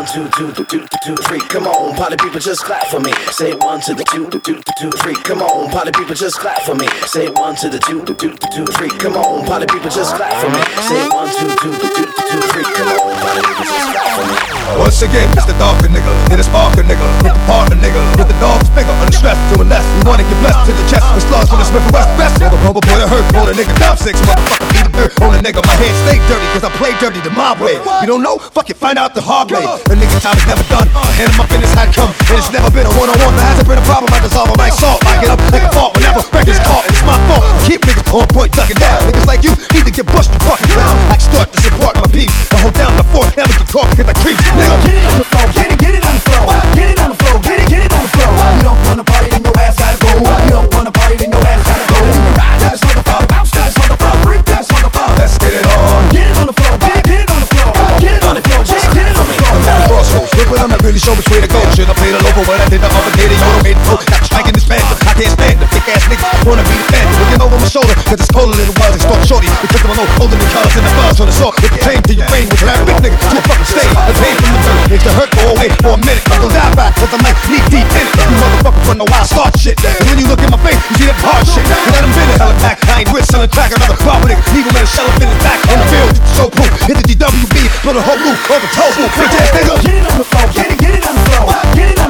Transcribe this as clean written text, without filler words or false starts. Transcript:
1, 2, 2, 2, 2, 3. Come on, party people, just clap for me. Say 1 to the 2, 2, 2, 3. Come on, party people, just clap for me. Say 1 to the 2, 2, 2, 3. Come on, party people, just clap for me. Say 1, 2, 2, 2, 3. Come on, party people, just clap for me. Once again, it's the darker nigga, hit a sparker nigga, hit the partner nigga, with the dog's bigger, under stress, doing less. We wanna get blessed to the chest, with slugs from the Smith and West best. Never humble boy that hurt, hold a nigga down 6, motherfucker beat the dirt, hold a nigga, my hands stay dirty, cause I play dirty the mob way. You don't know? Fuck it, find out the hard way. The nigga time is never done, hand him up in his hat come, and it's never been a one-on-one, there hasn't been a problem, I dissolve them like salt, I get up like a fault, whenever records caught, and it's my fault. Keep niggas on point, ducking down, niggas like you need to get bushed and fucking down. I start to support my peace, I hold down the fort, never get caught, cause I creep, nigga. Get it on the floor, get it on the floor, get it on the floor, get it on the floor. You don't wanna party, then your ass gotta go. You don't wanna party, then your ass gotta go. Ride that motherfucker, bounce that motherfucker, break that motherfucker. Let's get it on. Get it on the floor, get it on the floor, get it on the floor, get it on the floor. I'm at a crossroads, look what I'm not really sure which way to go. Should I play the local, but I did the complicated, you don't wait to go. Not striking this band, I can't stand the thick ass niggas wanna be the fan. Looking over my shoulder, cause it's cold a little while. They start shorty, they took them alone, holding the colors in the bars on the saw. It came to your brain, which rap big nigga to a fucking stain. The pain from the dirt makes the hurt go away for a minute. I'm gonna die back, cause I'm like knee deep in it. You motherfuckers wanna know why I start shit. And when you look in my face, you see that hard shit. You let them in it, hell it back. I ain't with selling track, another proper nigga. Leave him in a shell up in his back. On the field, so proof. Hit the DWB, blow the whole roof, over toe, bitch ass nigga. Get it on the floor, get it on the floor, get it on